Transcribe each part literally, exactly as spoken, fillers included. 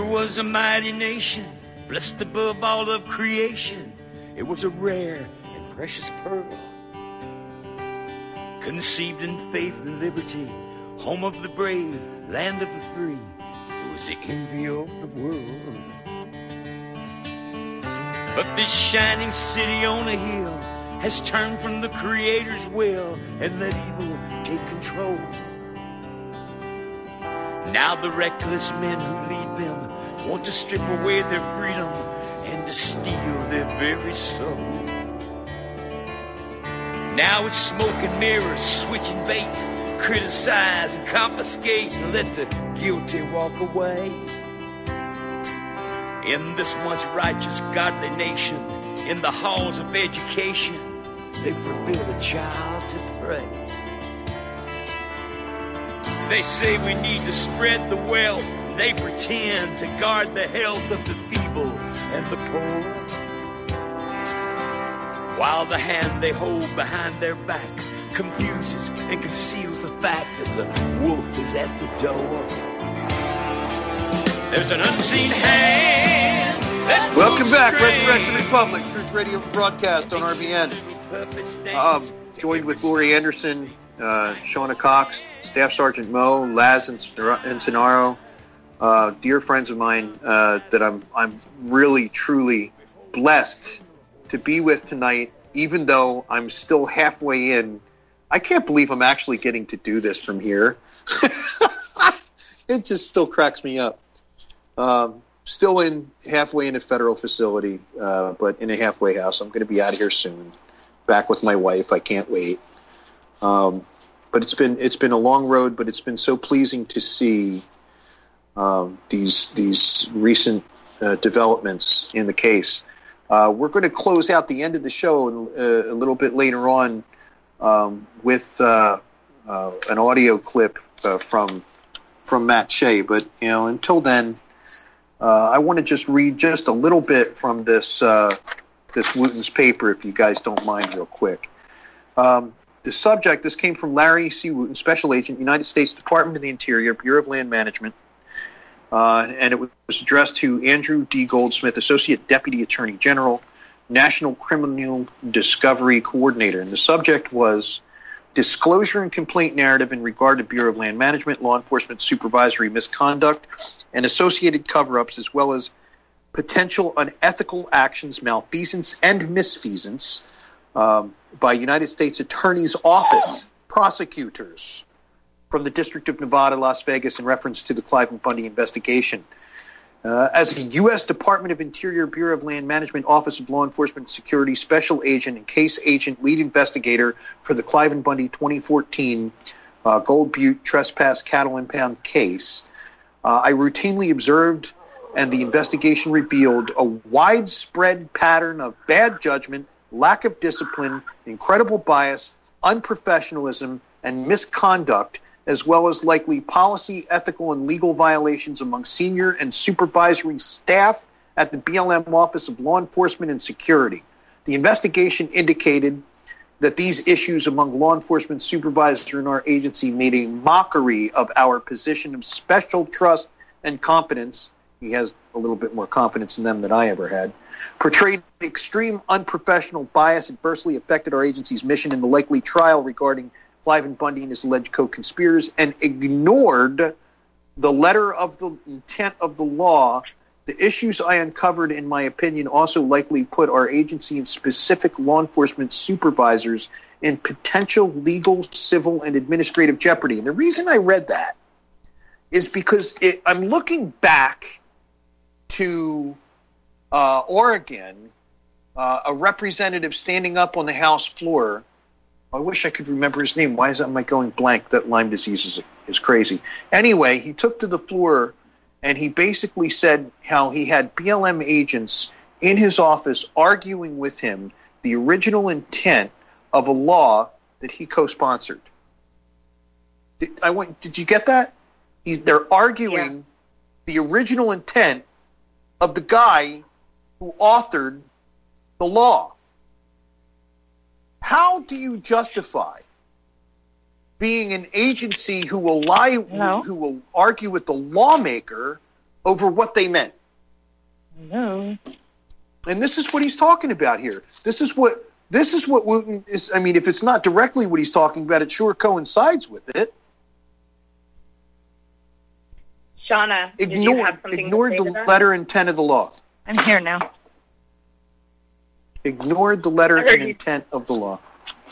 was a mighty nation, blessed above all of creation. It was a rare and precious pearl, conceived in faith and liberty, home of the brave, land of the free. It was the envy of the world. But this shining city on a hill has turned from the Creator's will and let evil take control. Now the reckless men who lead them want to strip away their freedom and to steal their very soul. Now it's smoke and mirrors, switching bait, criticize and confiscate and let the guilty walk away. In this once righteous, godly nation, in the halls of education, they forbid a child to pray. They say we need to spread the wealth. They pretend to guard the health of the feeble and the poor, while the hand they hold behind their backs confuses and conceals the fact that the wolf is at the door. There's an unseen hand that Welcome back, Resurrection Republic, Truth Radio broadcast on R B N. Um, joined with Lori Anderson, uh, Shauna Cox, Staff Sergeant Mo, Laz Encenaro, uh, dear friends of mine uh, that I'm I'm really truly blessed to be with tonight. Even though I'm still halfway in, I can't believe I'm actually getting to do this from here. It just still cracks me up. Um, still in halfway in a federal facility, uh, but in a halfway house. I'm going to be out of here soon. Back with my wife. I can't wait. Um, but it's been it's been a long road, but it's been so pleasing to see um, these these recent uh, developments in the case. Uh, we're going to close out the end of the show uh, a little bit later on um, with uh, uh, an audio clip uh, from from Matt Shea. But you know, until then, uh, I want to just read just a little bit from this uh, this Wooten's paper, if you guys don't mind, real quick. Um, the subject. This came from Larry C. Wooten, Special Agent, United States Department of the Interior, Bureau of Land Management. Uh, and it was addressed to Andrew D. Goldsmith, Associate Deputy Attorney General, National Criminal Discovery Coordinator. And the subject was disclosure and complaint narrative in regard to Bureau of Land Management, law enforcement supervisory misconduct, and associated cover-ups, as well as potential unethical actions, malfeasance, and misfeasance um, by United States Attorney's Office prosecutors from the District of Nevada, Las Vegas, in reference to the Cliven Bundy investigation. Uh, as a U S Department of Interior, Bureau of Land Management, Office of Law Enforcement and Security Special Agent and Case Agent Lead Investigator for the Cliven Bundy twenty fourteen uh, Gold Butte Trespass Cattle Impound case, uh, I routinely observed and the investigation revealed a widespread pattern of bad judgment, lack of discipline, incredible bias, unprofessionalism, and misconduct, as well as likely policy, ethical, and legal violations among senior and supervisory staff at the B L M Office of Law Enforcement and Security. The investigation indicated that these issues among law enforcement supervisors in our agency made a mockery of our position of special trust and confidence. He has a little bit more confidence in them than I ever had. Portrayed extreme unprofessional bias, adversely affected our agency's mission in the likely trial regarding Cliven Bundy and his alleged co-conspirators, and ignored the letter of the intent of the law. The issues I uncovered, in my opinion, also likely put our agency and specific law enforcement supervisors in potential legal, civil, and administrative jeopardy. And the reason I read that is because it, I'm looking back to uh, Oregon, uh, a representative standing up on the House floor. I wish I could remember his name. Why is that, am I going blank? That Lyme disease is, is crazy. Anyway, he took to the floor and he basically said how he had B L M agents in his office arguing with him the original intent of a law that he co-sponsored. Did, I went, did you get that? He, they're arguing yeah. the original intent of the guy who authored the law. How do you justify being an agency who will lie, no. who will argue with the lawmaker over what they meant. No. And this is what he's talking about here. This is what this is what Wooten is. I mean, if it's not directly what he's talking about, it sure coincides with it. Shauna, did you Ignored, have something ignored to say the to that? letter and intent of the law. I'm here now. Ignored the letter I heard and you- intent of the law.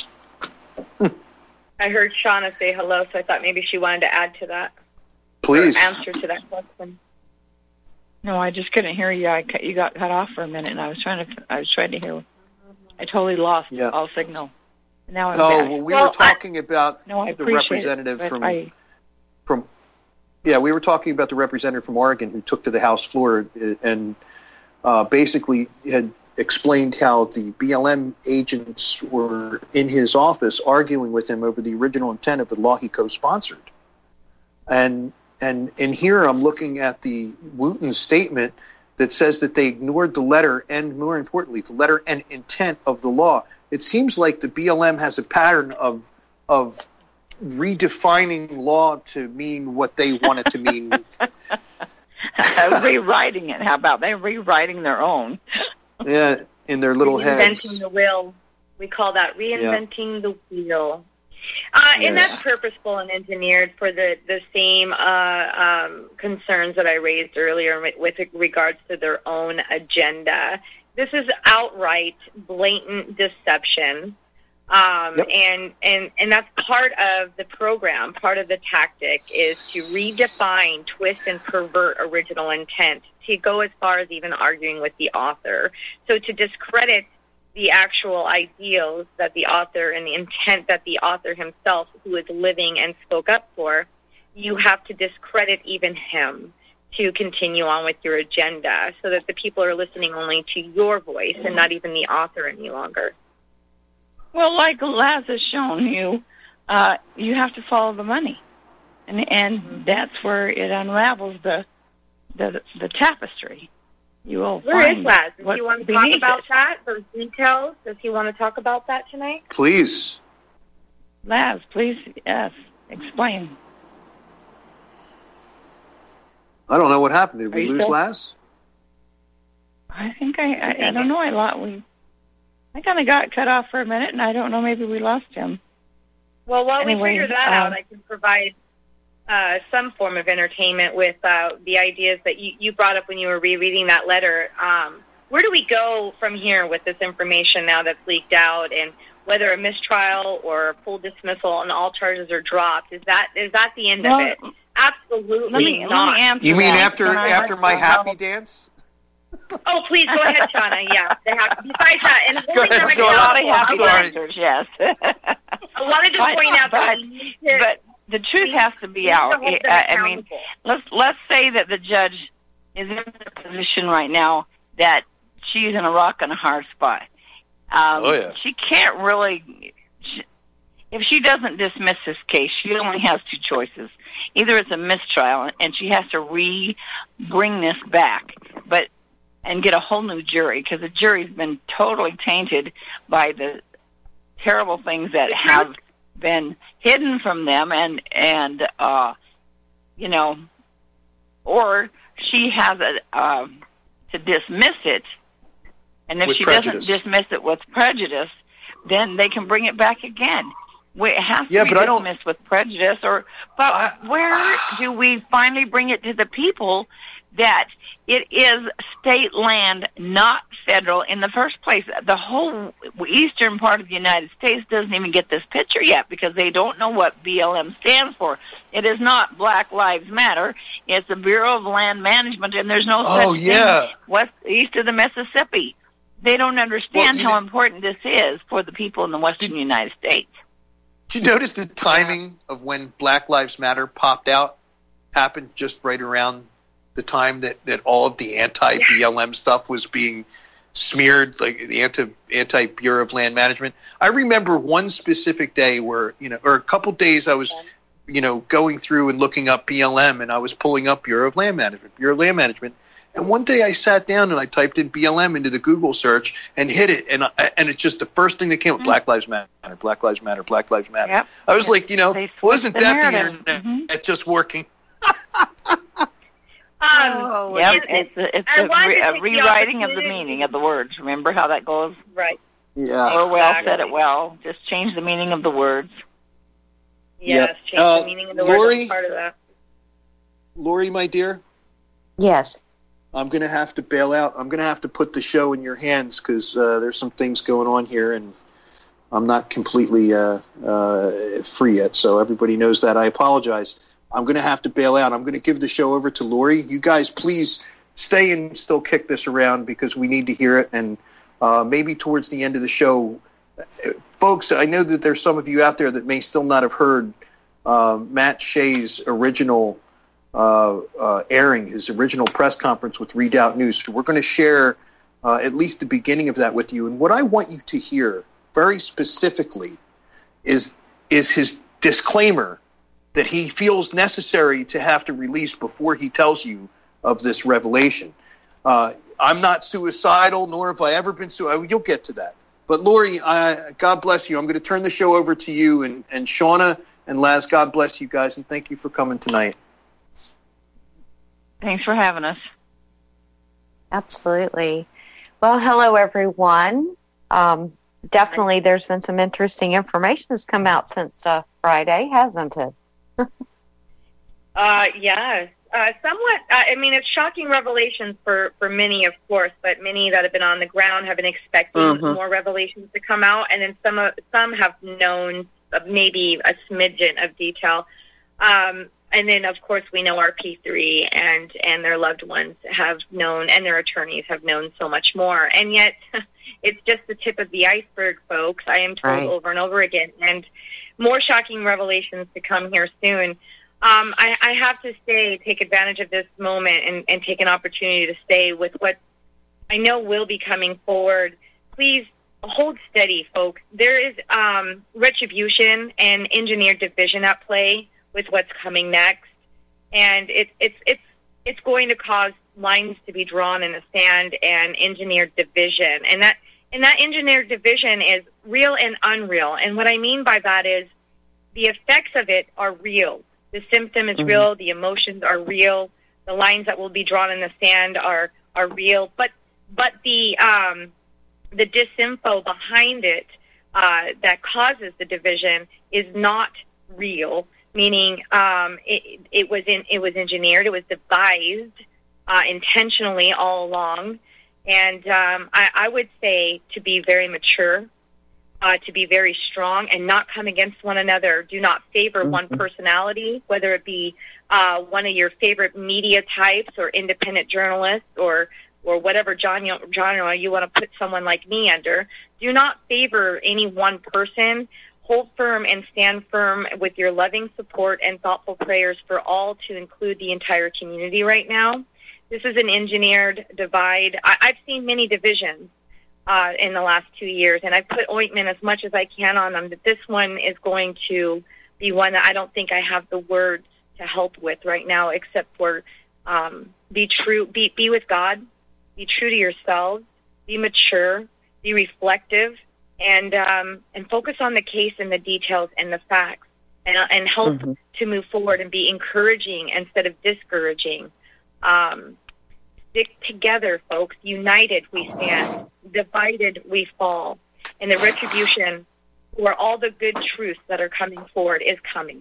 I heard Shauna say hello, so I thought maybe she wanted to add to that. Please. Or answer to that question. No, I just couldn't hear you. I cut, you got cut off for a minute, and I was trying to. I was trying to hear. I totally lost Yeah. all signal. Now I'm No, back. well, we Well, were talking about No, I the appreciate representative it, but from I, from. Yeah, we were talking about the representative from Oregon who took to the House floor and uh, basically had explained how the B L M agents were in his office arguing with him over the original intent of the law he co-sponsored. And and and here I'm looking at the Wooten statement that says that they ignored the letter and, more importantly, the letter and intent of the law. It seems like the B L M has a pattern of of redefining law to mean what they want it to mean. rewriting it. How about they rewriting their own? Yeah, in their little heads. Reinventing the wheel. We call that reinventing the wheel. Uh, and Yeah. that's purposeful and engineered for the, the same uh, um, concerns that I raised earlier with, with regards to their own agenda. This is outright, blatant deception. Um, Yep. and, and, and that's part of the program, part of the tactic is to redefine, twist, and pervert original intent, to go as far as even arguing with the author. So to discredit the actual ideals that the author and the intent that the author himself, who is living and spoke up for, you have to discredit even him to continue on with your agenda so that the people are listening only to your voice and not even the author any longer. Well, like Laz has shown you, uh, you have to follow the money, and and Mm-hmm. that's where it unravels the the the tapestry. You will Where find is Laz? Does what's he want to talk beneath about it. that, those details? Does he want to talk about that tonight? Please. Laz, please, yes, explain. I don't know what happened. Did Are we you lose still- Laz? I think I I, I don't know. I lot we I kind of got cut off for a minute, and I don't know. Maybe we lost him. Well, while Anyway, we figure that um, out, I can provide uh, some form of entertainment with uh, the ideas that you, you brought up when you were rereading that letter. Um, where do we go from here with this information now that's leaked out, and whether a mistrial or a full dismissal and all charges are dropped? Is that is that the end Well, of it? Absolutely Let me, not. let me answer You mean that. after Can I- after my happy dance? Oh, please go ahead, Shauna. Yeah, they have. Besides that, and Go holding ahead, them There's a lot of Shauna. I'm happy sorry. answers, yes. I wanted to But- point out that but- we need to, But the truth has to be we need out. to hold them I, I mean, accountable. let's let's say that the judge is in a position right now that she's in a rock and a hard spot. Um, Oh, yeah. She can't really. She, if she doesn't dismiss this case, she only has two choices. Either it's a mistrial, and she has to re-bring this back, but and get a whole new jury, because the jury's been totally tainted by the terrible things that have been hidden from them, and and uh, you know, or she has a um, to dismiss it, and if With she prejudice. doesn't dismiss it with prejudice, then they can bring it back again. We- It has to Yeah, be but I don't- dismissed with prejudice, or but I- where do we finally bring it to the people that it is state land, not federal in the first place? The whole eastern part of the United States doesn't even get this picture yet because they don't know what B L M stands for. It is not Black Lives Matter. It's the Bureau of Land Management, and there's no Oh, such yeah. thing west east of the Mississippi. They don't understand Well, you how know- important this is for the people in the western United States. Did you notice the timing of when Black Lives Matter popped out happened just right around the time that, that all of the anti-B L M stuff was being smeared, like the anti, anti-Bureau of Land Management? I remember one specific day where, you know, or a couple days I was, you know, going through and looking up B L M, and I was pulling up Bureau of Land Management, Bureau of Land Management. And one day I sat down and I typed in B L M into the Google search and hit it, and I, and it's just the first thing that came up: Black Lives Matter, Black Lives Matter, Black Lives Matter. Yep. I was like, you know, They switched wasn't the that the narrative. internet Mhm. just working? Um, oh, yep, it's a, it's a, re- a rewriting of the meaning of the words. Remember how that goes? Right. Yeah. Orwell exactly. said it well. Just change the meaning of the words. Yes, yep. change uh, the meaning of the Lori, words. Part of that. Lori, my dear. Yes. I'm going to have to bail out. I'm going to have to put the show in your hands because uh, there's some things going on here, and I'm not completely uh, uh, free yet. So everybody knows that. I apologize. I'm going to have to bail out. I'm going to give the show over to Lori. You guys, please stay and still kick this around because we need to hear it. And uh, maybe towards the end of the show, folks, I know that there's some of you out there that may still not have heard uh, Matt Shea's original uh, uh, airing, his original press conference with Redoubt News. So we're going to share uh, at least the beginning of that with you. And what I want you to hear very specifically is is his disclaimer that he feels necessary to have to release before he tells you of this revelation. Uh, I'm not suicidal, nor have I ever been suicidal. You'll get to that. But Lori, I, God bless you. I'm going to turn the show over to you, and, and Shauna and Laz, God bless you guys, and thank you for coming tonight. Thanks for having us. Absolutely. Well, hello, everyone. Um, definitely there's been some interesting information that's come out since uh, Friday, hasn't it? uh, yes. Uh, somewhat, uh, I mean, it's shocking revelations for, for many, of course, but many that have been on the ground have been expecting mm-hmm. more revelations to come out, and then some uh, some have known uh, maybe a smidgen of detail. Um, and then, of course, we know our P three and, and their loved ones have known, and their attorneys have known so much more. And yet, it's just the tip of the iceberg, folks. I am told right. over and over again, and more shocking revelations to come here soon. Um, I, I have to say, take advantage of this moment and, and take an opportunity to stay with what I know will be coming forward. Please hold steady, folks. There is um, retribution and engineered division at play with what's coming next, and it, it's it's it's going to cause lines to be drawn in the sand and engineered division, and that and that engineered division is real and unreal. And what I mean by that is the effects of it are real. The symptom is mm-hmm. real. The emotions are real. The lines that will be drawn in the sand are are real. But but the um, the disinfo behind it uh, that causes the division is not real. Meaning, um, it, it was in it was engineered. It was devised uh, intentionally all along. And um, I, I would say to be very mature. Uh, to be very strong and not come against one another. Do not favor mm-hmm. one personality, whether it be uh, one of your favorite media types or independent journalists or or whatever genre, genre you want to put someone like me under. Do not favor any one person. Hold firm and stand firm with your loving support and thoughtful prayers for all, to include the entire community right now. This is an engineered divide. I, I've seen many divisions Uh, in the last two years, and I've put ointment as much as I can on them, but this one is going to be one that I don't think I have the words to help with right now, except for um, be true, be, be with God, be true to yourselves, be mature, be reflective, and um, and focus on the case and the details and the facts, and, and help mm-hmm. to move forward and be encouraging instead of discouraging. Um, stick together, folks. United we stand. Divided we fall. And the retribution for all the good truths that are coming forward is coming.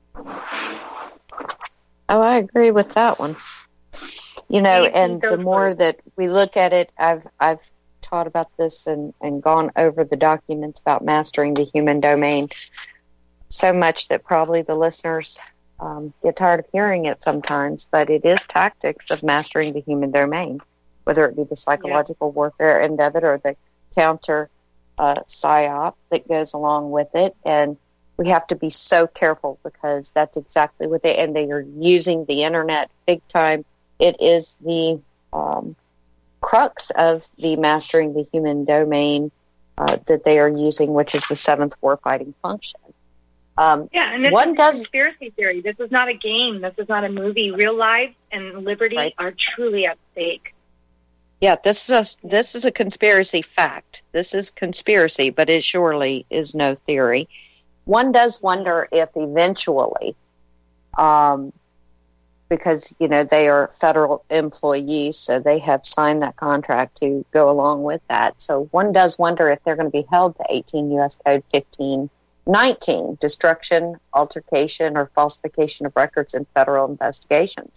Oh, I agree with that one. You know, and the more that we look at it, I've I've taught about this and, and gone over the documents about mastering the human domain so much that probably the listeners um, get tired of hearing it sometimes, but it is tactics of mastering the human domain, whether it be the psychological yeah. warfare end of it or the counter uh, psyop that goes along with it. And we have to be so careful because that's exactly what they, and they are using the internet big time. It is the um, crux of the mastering the human domain uh, that they are using, which is the seventh warfighting function. Um, yeah, and this one is does, conspiracy theory. This is not a game. This is not a movie. Real lives and liberty right. are truly at stake. Yeah, this is a, this is a conspiracy fact. This is conspiracy, but it surely is no theory. One does wonder if eventually um, because, you know, they are federal employees, so they have signed that contract to go along with that. So one does wonder if they're going to be held to eighteen U S Code fifteen nineteen, destruction, altercation, or falsification of records in federal investigations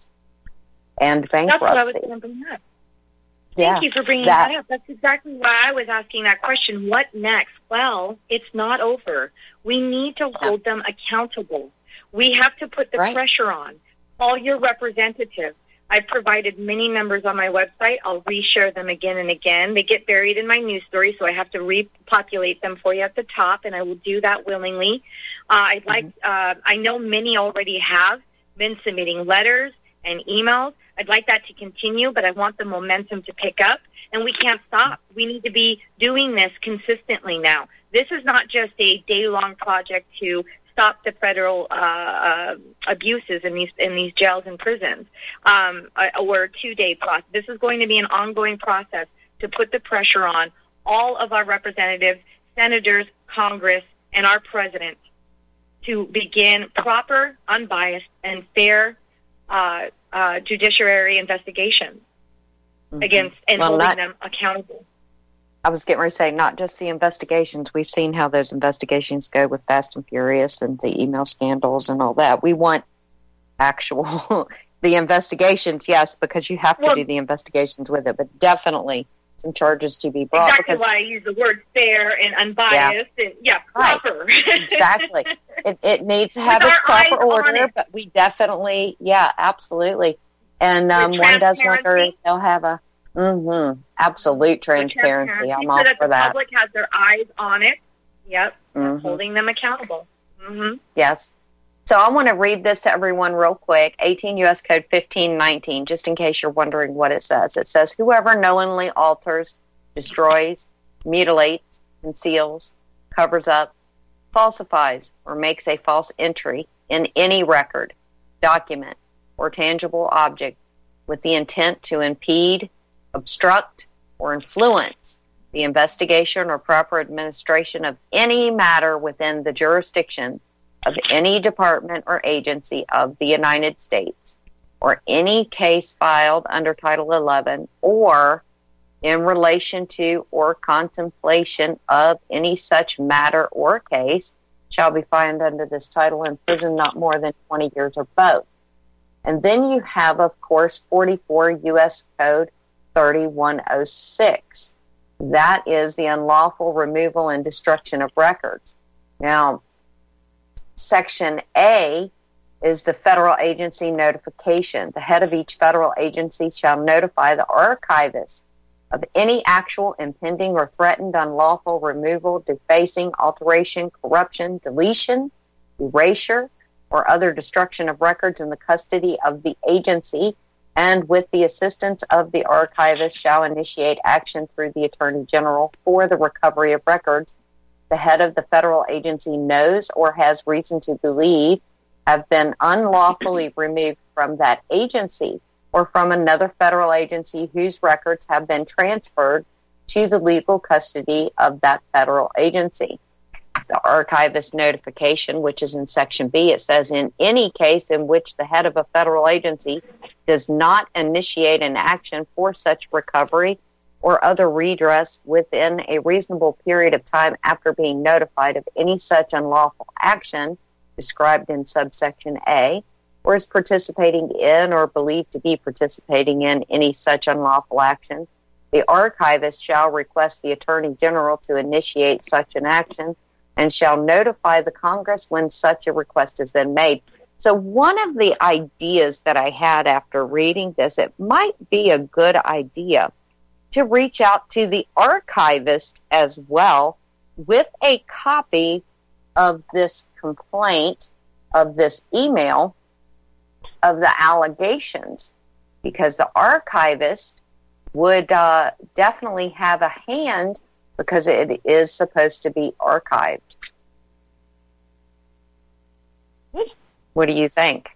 and bankruptcy. That's what I was going to bring up. Thank yeah, you for bringing that, that up. That's exactly why I was asking that question. What next? Well, it's not over. We need to hold yeah. them accountable. We have to put the right. pressure on. Call your representative. I've provided many numbers on my website. I'll reshare them again and again. They get buried in my news story, so I have to repopulate them for you at the top, and I will do that willingly. Uh, I'd like, uh, I know many already have been submitting letters and emails. I'd like that to continue, but I want the momentum to pick up, and we can't stop. We need to be doing this consistently now. This is not just a day-long project to stop the federal uh, uh, abuses in these in these jails and prisons, um, or a two-day process. This is going to be an ongoing process to put the pressure on all of our representatives, senators, Congress, and our president to begin proper, unbiased, and fair uh, uh, judiciary investigations mm-hmm. against and well, holding not- them accountable. I was getting ready to say, not just the investigations. We've seen how those investigations go with Fast and Furious and the email scandals and all that. We want actual, the investigations, yes, because you have to well, do the investigations with it, but definitely some charges to be brought. Exactly because, why I use the word fair and unbiased yeah. and, yeah, proper. Right. Exactly. It, it needs to have its proper order, but we definitely, yeah, absolutely. And um, one does wonder if they'll have a, Mm-hmm. absolute transparency. I'm all so that for the that. The public has their eyes on it. Yep, mm-hmm. holding them accountable. Mm-hmm. Yes. So I want to read this to everyone real quick. eighteen U S Code fifteen nineteen, just in case you're wondering what it says. It says, whoever knowingly alters, destroys, mutilates, conceals, covers up, falsifies, or makes a false entry in any record, document, or tangible object with the intent to impede, obstruct, or influence the investigation or proper administration of any matter within the jurisdiction of any department or agency of the United States, or any case filed under Title eleven, or in relation to or contemplation of any such matter or case, shall be fined under this title in prison not more than twenty years or both. And then you have, of course, forty-four U S Code thirty-one oh six. That is the unlawful removal and destruction of records. Now, Section A is the federal agency notification. The head of each federal agency shall notify the archivist of any actual, impending, or threatened unlawful removal, defacing, alteration, corruption, deletion, erasure, or other destruction of records in the custody of the agency, and with the assistance of the archivist shall initiate action through the Attorney General for the recovery of records the head of the federal agency knows or has reason to believe have been unlawfully removed from that agency or from another federal agency whose records have been transferred to the legal custody of that federal agency. The archivist notification, which is in Section B, it says, in any case in which the head of a federal agency does not initiate an action for such recovery or other redress within a reasonable period of time after being notified of any such unlawful action described in subsection A, or is participating in or believed to be participating in any such unlawful action, the archivist shall request the Attorney General to initiate such an action and shall notify the Congress when such a request has been made. So one of the ideas that I had after reading this, it might be a good idea to reach out to the archivist as well with a copy of this complaint, of this email, of the allegations, because the archivist would uh, definitely have a hand because it is supposed to be archived. What do you think?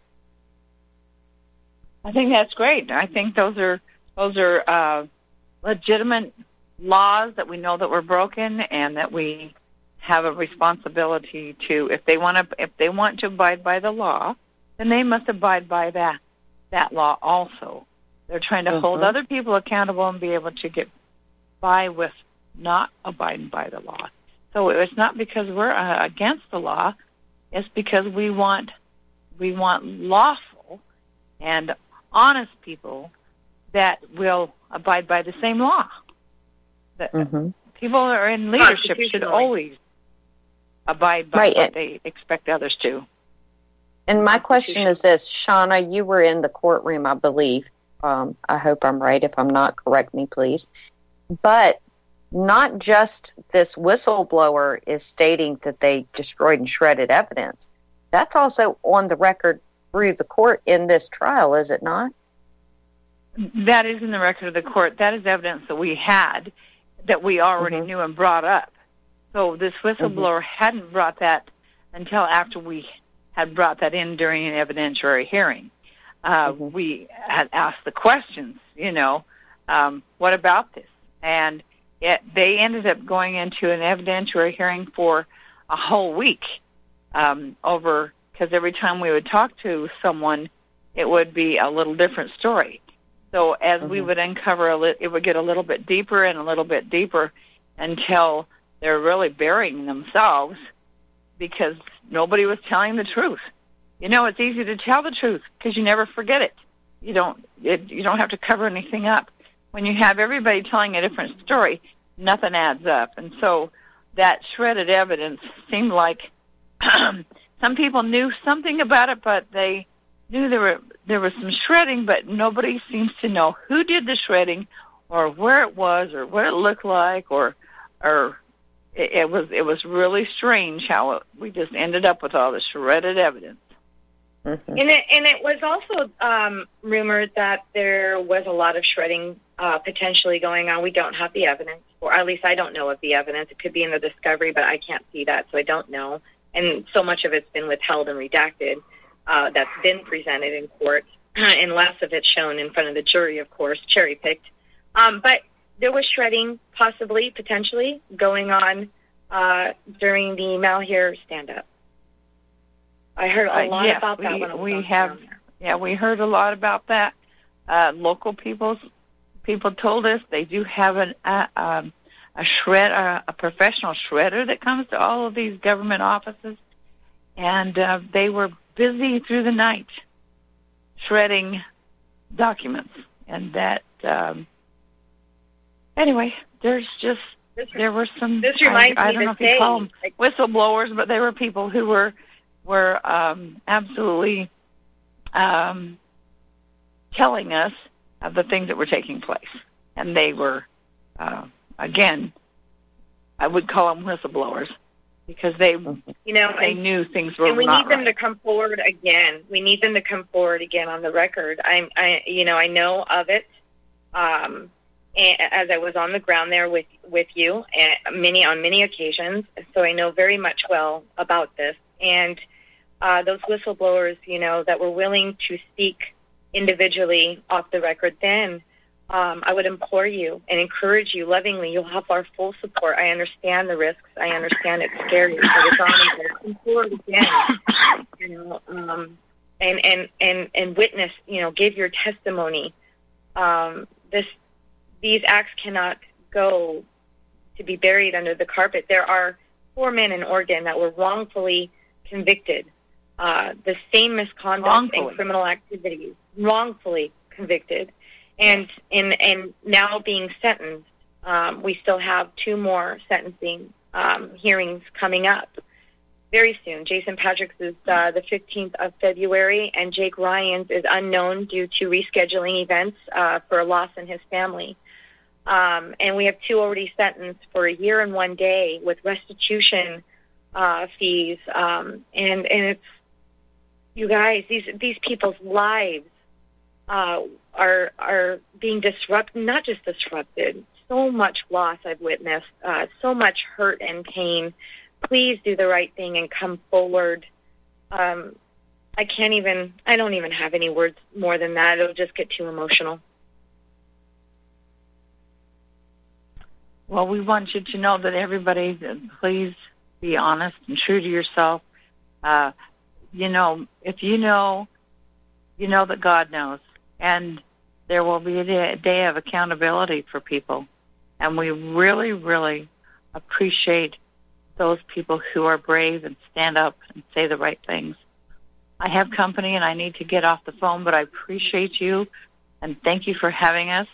I think that's great. I think those are those are uh, legitimate laws that we know that were broken, and that we have a responsibility to. If they want to, if they want to abide by the law, then they must abide by that. that law also. They're trying to mm-hmm. hold other people accountable and be able to get by with not abiding by the law. So it's not because we're uh, against the law. It's because we want we want lawful and honest people that will abide by the same law. The, mm-hmm. People that are in leadership should always abide by right. what they expect others to. And my question is this, Shauna, you were in the courtroom, I believe. Um, I hope I'm right. If I'm not, correct me, please. But not just this whistleblower is stating that they destroyed and shredded evidence. That's also on the record through the court in this trial, is it not? That is in the record of the court. That is evidence that we had, that we already mm-hmm. knew and brought up. So this whistleblower mm-hmm. hadn't brought that until after we had brought that in during an evidentiary hearing. Uh, mm-hmm. We had asked the questions, you know, um, what about this? And it, they ended up going into an evidentiary hearing for a whole week um, over, because every time we would talk to someone, it would be a little different story. So as mm-hmm. we would uncover, a li- it would get a little bit deeper and a little bit deeper until they're really burying themselves because nobody was telling the truth. You know, it's easy to tell the truth because you never forget it. You don't. It, you don't have to cover anything up. When you have everybody telling a different story, nothing adds up. And so that shredded evidence seemed like some people knew something about it, but they knew there were there was some shredding, but nobody seems to know who did the shredding, or where it was, or what it looked like, or or it, it was it was really strange how it, we just ended up with all the shredded evidence. Mm-hmm. And it and it was also um, rumored that there was a lot of shredding uh, potentially going on. We don't have the evidence, or at least I don't know of the evidence. It could be in the discovery, but I can't see that, so I don't know. And so much of it's been withheld and redacted. Uh, that's been presented in court, and less of it shown in front of the jury, of course, cherry-picked. Um, but there was shredding, possibly, potentially, going on uh, during the Malheur stand-up. I heard a lot uh, yes, about that we, when I was we have, yeah, we heard a lot about that. Uh, local people, people told us they do have an, uh, um, a shred, uh, a professional shredder that comes to all of these government offices, and uh, they were busy through the night shredding documents. And that, um, anyway, there's just, this, there were some, this reminds I, I me don't know if day, you call them like, whistleblowers, but they were people who were, were um, absolutely um, telling us of the things that were taking place. And they were, uh, again, I would call them whistleblowers, because they, you know, they and, knew things were not right. And we need them right. to come forward again. We need them to come forward again on the record. I'm, I, you know, I know of it, um, and, as I was on the ground there with with you, and many on many occasions. So I know very much well about this. And uh, those whistleblowers, you know, that were willing to speak individually off the record, then. Um, I would implore you and encourage you lovingly. You'll have our full support. I understand the risks. I understand it's scary, but it's on come forward again, you know, um, and, and, and, and witness, you know, give your testimony. Um, this, these acts cannot go to be buried under the carpet. There are four men in Oregon that were wrongfully convicted. Uh, the same misconduct wrongfully. and criminal activities, wrongfully convicted. And, and and now being sentenced, um, we still have two more sentencing um, hearings coming up very soon. Jason Patrick's is uh, the fifteenth of February, and Jake Ryan's is unknown due to rescheduling events uh, for a loss in his family. Um, and we have two already sentenced for a year and one day with restitution uh, fees. Um, and and it's, you guys, these these people's lives uh, are are being disrupted, not just disrupted, so much loss I've witnessed, uh, so much hurt and pain. Please do the right thing and come forward. Um, I can't even, I don't even have any words more than that. It'll just get too emotional. Well, we want you to know that everybody, please be honest and true to yourself. Uh, you know, if you know you know that God knows. And there will be a day, a day of accountability for people. And we really, really appreciate those people who are brave and stand up and say the right things. I have company and I need to get off the phone, but I appreciate you and thank you for having us.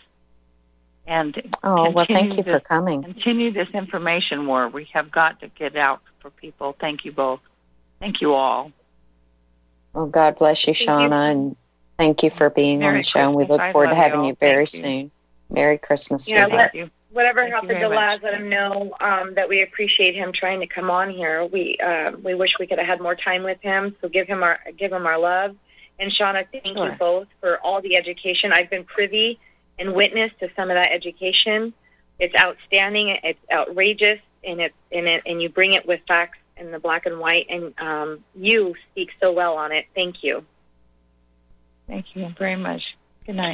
And oh, well, thank you this, for coming. Continue this information war. We have got to get out for people. Thank you both. Thank you all. Well, God bless you, Shauna, and thank you for being Merry on the show. And we look I forward to having you, you very thank soon. You. Merry Christmas. Yeah, thank you. Whatever Thank happened to Laz, let him know um, that we appreciate him trying to come on here. We uh, we wish we could have had more time with him, so give him our give him our love. And Shauna, thank sure. you both for all the education. I've been privy and witness to some of that education. It's outstanding. It's outrageous, and it and it and you bring it with facts in the black and white. And um, you speak so well on it. Thank you. Thank you very much. Good night.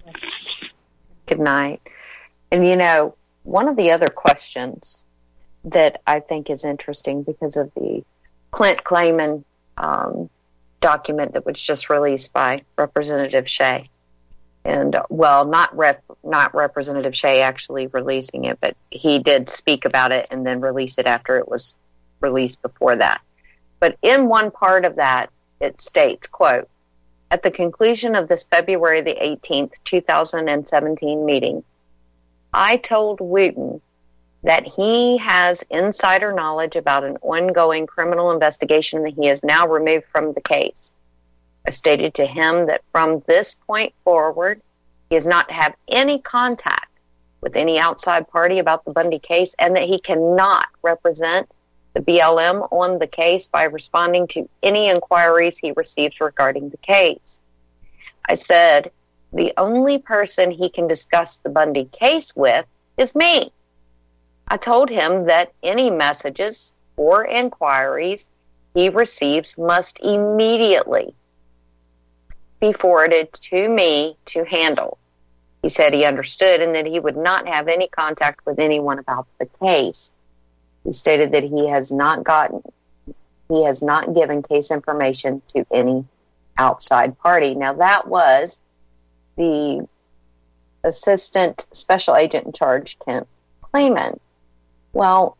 Good night. And, you know, one of the other questions that I think is interesting because of the Clint Clayman um, document that was just released by Representative Shea. And, well, not rep, not Representative Shea actually releasing it, but he did speak about it and then release it after it was released before that. But in one part of that, it states, quote, at the conclusion of this February the eighteenth, two thousand seventeen meeting, I told Wooten that he has insider knowledge about an ongoing criminal investigation that he is now removed from the case. I stated to him that from this point forward, he does not have any contact with any outside party about the Bundy case and that he cannot represent the B L M on the case by responding to any inquiries he receives regarding the case. I said, the only person he can discuss the Bundy case with is me. I told him that any messages or inquiries he receives must immediately be forwarded to me to handle. He said he understood and that he would not have any contact with anyone about the case. He stated that he has not gotten, he has not given case information to any outside party. Now that was the Assistant Special Agent in Charge, Clint Clayman. Well,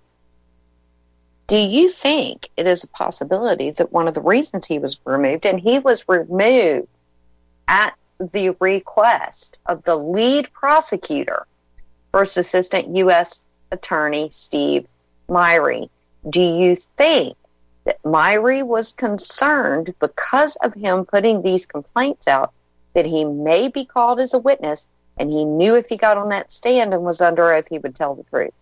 do you think it is a possibility that one of the reasons he was removed, and he was removed at the request of the lead prosecutor, First Assistant U S Attorney Steve Myrie, do you think that Myrie was concerned because of him putting these complaints out that he may be called as a witness, and he knew if he got on that stand and was under oath, he would tell the truth?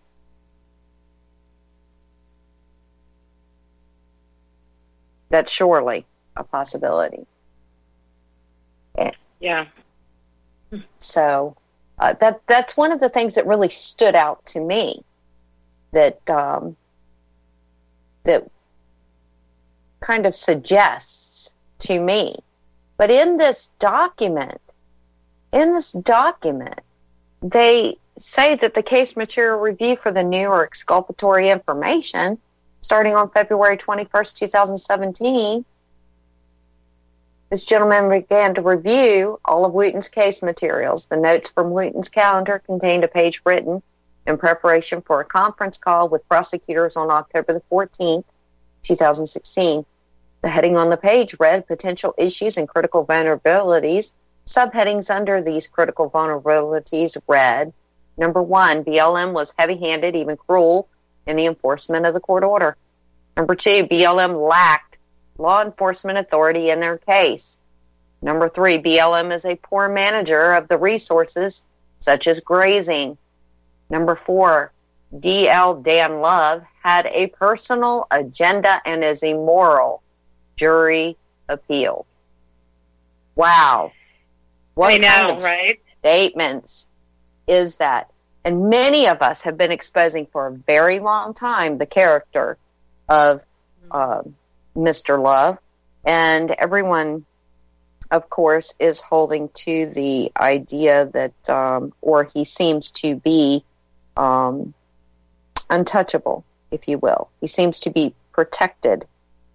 That's surely a possibility. And yeah. So uh, that that's one of the things that really stood out to me. That um, that kind of suggests to me. But in this document, in this document, they say that the case material review for the new or exculpatory information, starting on February twenty-first, two thousand seventeen, this gentleman began to review all of Wooten's case materials. The notes from Wooten's calendar contained a page written in preparation for a conference call with prosecutors on October the fourteenth, two thousand sixteen. The heading on the page read Potential Issues and Critical Vulnerabilities. Subheadings under these critical vulnerabilities read, number one, B L M was heavy-handed, even cruel, in the enforcement of the court order. Number two, B L M lacked law enforcement authority in their case. Number three, B L M is a poor manager of the resources, such as grazing. Number four, D L Dan Love had a personal agenda and is immoral. Jury appeal. Wow. What I know, kind of right? statements is that? And many of us have been exposing for a very long time the character of uh, Mister Love. And everyone, of course, is holding to the idea that, um, or he seems to be um, untouchable, if you will. He seems to be protected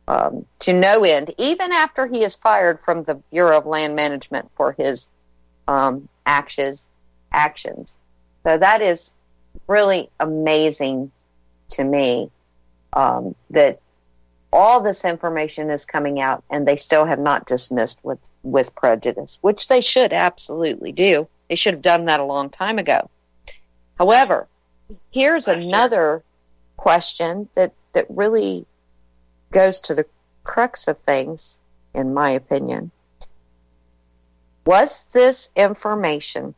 um, to no end, even after he is fired from the Bureau of Land Management for his um, actions. actions. So that is really amazing to me, um, that all this information is coming out and they still have not dismissed with, with prejudice, which they should absolutely do. They should have done that a long time ago. However, here's another question that, that really goes to the crux of things, in my opinion. Was this information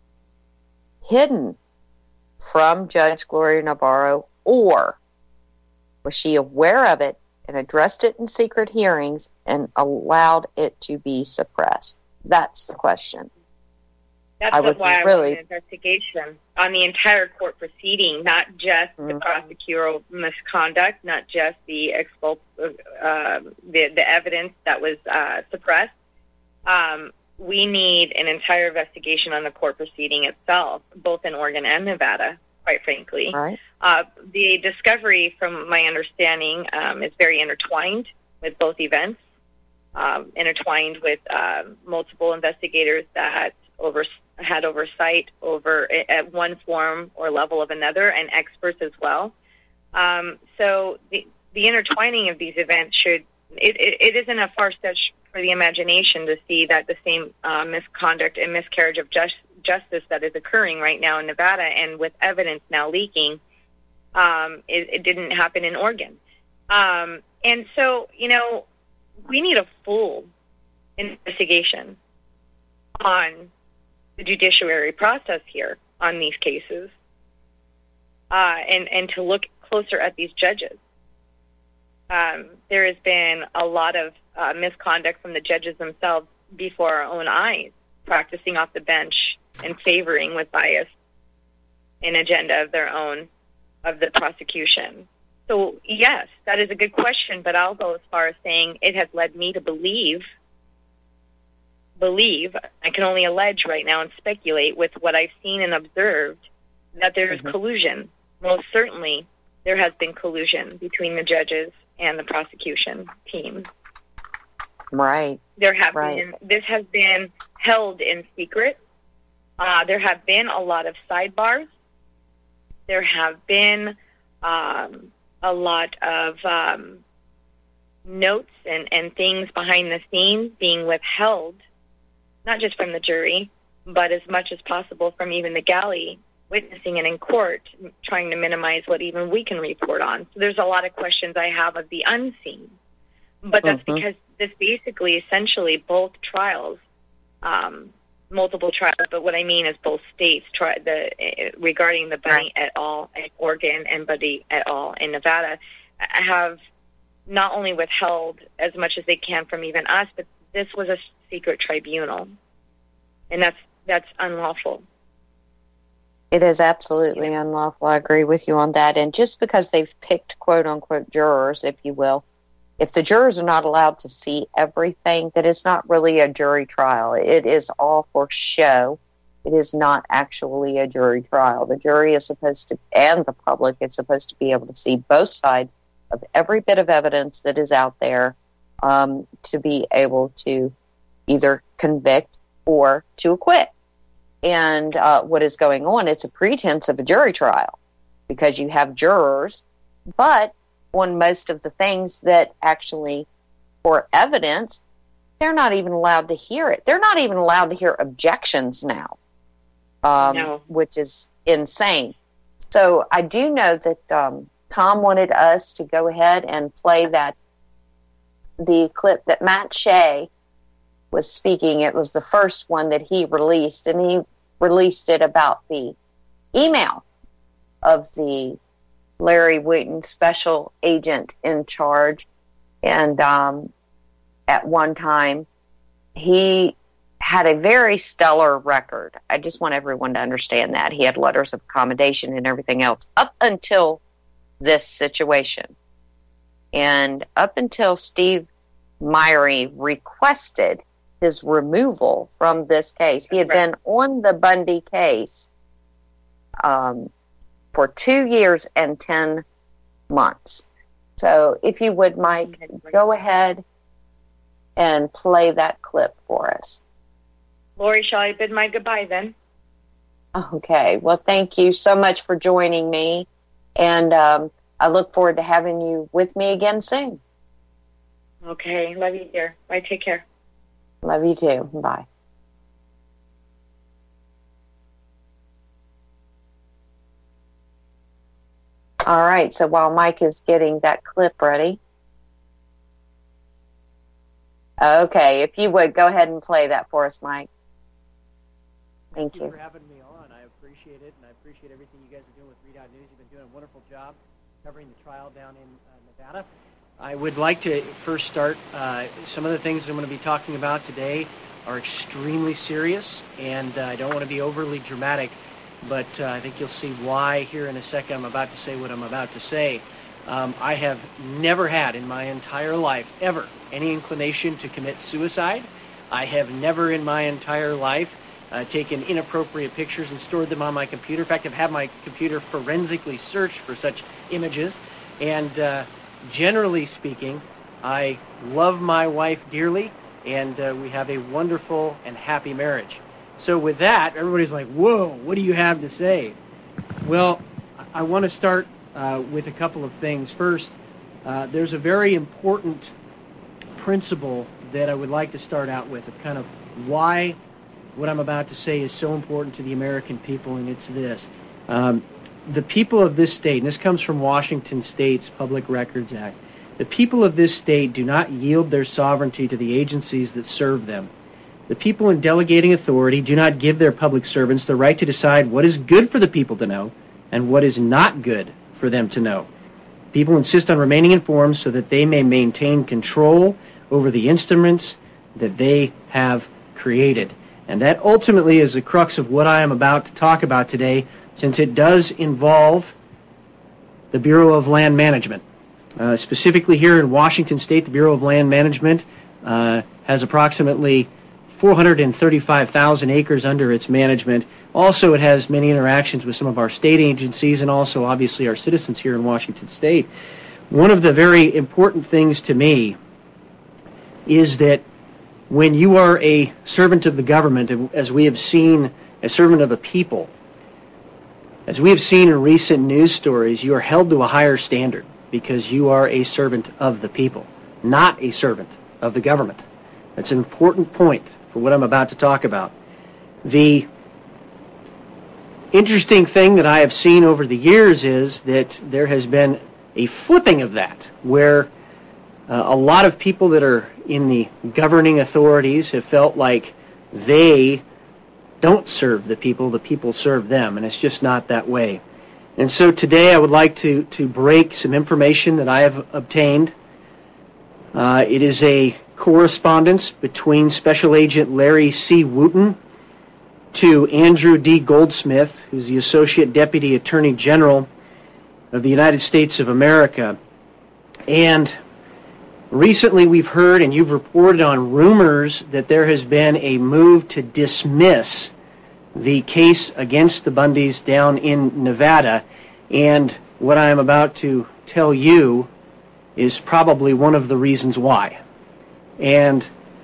hidden from Judge Gloria Navarro, or was she aware of it and addressed it in secret hearings and allowed it to be suppressed? That's the question. That's I what, why really, I want an investigation on the entire court proceeding, not just mm-hmm. the prosecutorial misconduct, not just the expul- uh, the, the evidence that was uh, suppressed. Um, we need an entire investigation on the court proceeding itself, both in Oregon and Nevada, quite frankly. Right. Uh, the discovery, from my understanding, um, is very intertwined with both events, um, intertwined with uh, multiple investigators that over, had oversight over at one form or level of another, and experts as well. Um, so the, the intertwining of these events should, it, it, it isn't a far stretch for the imagination to see that the same uh, misconduct and miscarriage of just, justice that is occurring right now in Nevada, and with evidence now leaking, um, it, it didn't happen in Oregon. Um, and so, you know, we need a full investigation on the judiciary process here on these cases, uh, and, and to look closer at these judges. Um, there has been a lot of uh, misconduct from the judges themselves before our own eyes, practicing off the bench and favoring with bias an agenda of their own, of the prosecution. So, yes, that is a good question, but I'll go as far as saying it has led me to believe, believe, I can only allege right now and speculate with what I've seen and observed, that there is mm-hmm. collusion. Most certainly there has been collusion between the judges and the prosecution team. Right. There have right. been, this has been held in secret. Uh, there have been a lot of sidebars. There have been um, a lot of um, notes and, and things behind the scenes being withheld, not just from the jury, but as much as possible from even the galley witnessing it in court, trying to minimize what even we can report on. So there's a lot of questions I have of the unseen. But that's mm-hmm. because this basically, essentially, both trials, um, multiple trials, but what I mean is both states, try, the, uh, regarding the Bunny et al. In Oregon and Bundy et al. In Nevada, have not only withheld as much as they can from even us, but this was a secret tribunal. And that's that's unlawful. It is absolutely yeah. unlawful. I agree with you on that. And just because they've picked quote-unquote jurors, if you will, if the jurors are not allowed to see everything, that it's not really a jury trial. It is all for show. It is not actually a jury trial. The jury is supposed to, and the public is supposed to be able to see both sides of every bit of evidence that is out there, um, to be able to either convict or to acquit. And uh, what is going on, it's a pretense of a jury trial because you have jurors, but on most of the things that actually, for evidence, they're not even allowed to hear it. They're not even allowed to hear objections now, um, no. which is insane. So I do know that um, Tom wanted us to go ahead and play that, the clip that Matt Shea was speaking. It was the first one that he released, and he released it about the email of the Larry Wooten, special agent in charge. And um, at one time, he had a very stellar record. I just want everyone to understand that. He had letters of accommodation and everything else up until this situation. And up until Steve Myrie requested his removal from this case. He had been on the Bundy case um, for two years and ten months. So if you would, Mike, go ahead and play that clip for us. Lori, shall I bid my goodbye then? Okay. Well, thank you so much for joining me. And um, I look forward to having you with me again soon. Okay. Love you, dear. Bye. Take care. Love you too. Bye. All right. So while Mike is getting that clip ready. Okay. If you would, go ahead and play that for us, Mike. Thank, Thank you. you for having me on. I appreciate it, and I appreciate everything you guys are doing with Redoubt News. You've been doing a wonderful job covering the trial down in uh, Nevada. I would like to first start, uh, some of the things that I'm going to be talking about today are extremely serious, and uh, I don't want to be overly dramatic, but uh, I think you'll see why here in a second. I'm about to say what I'm about to say. Um, I have never had in my entire life, ever, any inclination to commit suicide. I have never in my entire life Uh, taken inappropriate pictures and stored them on my computer. In fact, I've had my computer forensically searched for such images. And uh, generally speaking, I love my wife dearly, and uh, we have a wonderful and happy marriage. So with that, everybody's like, whoa, what do you have to say? Well, I want to start uh, with a couple of things. First, uh, there's a very important principle that I would like to start out with, of kind of why what I'm about to say is so important to the American people, and it's this. Um, the people of this state, and this comes from Washington State's Public Records Act, the people of this state do not yield their sovereignty to the agencies that serve them. The people in delegating authority do not give their public servants the right to decide what is good for the people to know and what is not good for them to know. People insist on remaining informed so that they may maintain control over the instruments that they have created. And that ultimately is the crux of what I am about to talk about today, since it does involve the Bureau of Land Management. Uh, specifically here in Washington State, the Bureau of Land Management uh, has approximately four hundred thirty-five thousand acres under its management. Also, it has many interactions with some of our state agencies and also, obviously, our citizens here in Washington State. One of the very important things to me is that when you are a servant of the government, as we have seen, a servant of the people, as we have seen in recent news stories, you are held to a higher standard because you are a servant of the people, not a servant of the government. That's an important point for what I'm about to talk about. The interesting thing that I have seen over the years is that there has been a flipping of that, where Uh, a lot of people that are in the governing authorities have felt like they don't serve the people, the people serve them, and it's just not that way. And so today I would like to, to break some information that I have obtained. Uh, it is a correspondence between Special Agent Larry C. Wooten to Andrew D. Goldsmith, who's the Associate Deputy Attorney General of the United States of America. And recently we've heard, and you've reported on rumors, that there has been a move to dismiss the case against the Bundys down in Nevada. And what I am about to tell you is probably one of the reasons why. And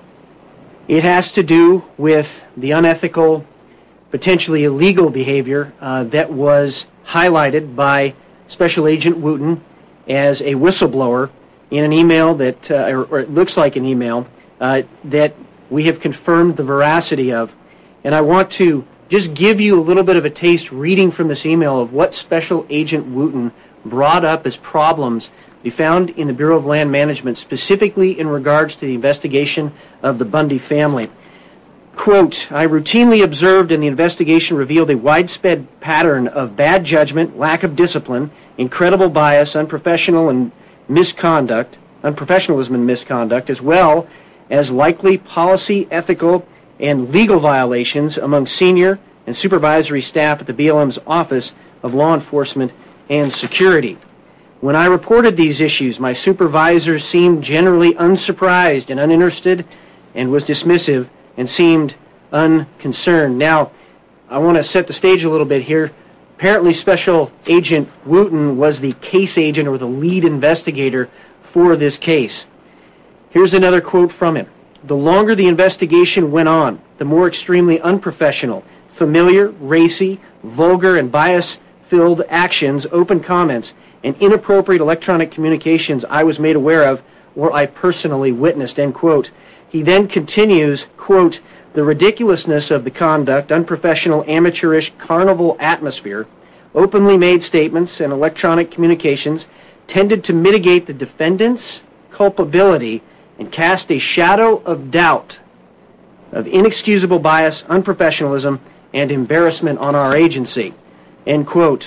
it has to do with the unethical, potentially illegal behavior uh, that was highlighted by Special Agent Wooten as a whistleblower in an email that, uh, or, or it looks like an email, uh, that we have confirmed the veracity of. And I want to just give you a little bit of a taste, reading from this email, of what Special Agent Wooten brought up as problems we found in the Bureau of Land Management, specifically in regards to the investigation of the Bundy family. Quote, I routinely observed, and the investigation revealed a widespread pattern of bad judgment, lack of discipline, incredible bias, unprofessional and misconduct, unprofessionalism and misconduct, as well as likely policy, ethical, and legal violations among senior and supervisory staff at the B L M's Office of Law Enforcement and Security. When I reported these issues, my supervisors seemed generally unsurprised and uninterested and was dismissive and seemed unconcerned. Now, I want to set the stage a little bit here. apparently Special Agent Wooten was the case agent or the lead investigator for this case. Here's another quote from him. The longer the investigation went on, the more extremely unprofessional, familiar, racy, vulgar, and bias-filled actions, open comments, and inappropriate electronic communications I was made aware of or I personally witnessed, end quote. He then continues, quote, the ridiculousness of the conduct, unprofessional, amateurish, carnival atmosphere, openly made statements, and electronic communications tended to mitigate the defendant's culpability and cast a shadow of doubt, of inexcusable bias, unprofessionalism, and embarrassment on our agency, end quote.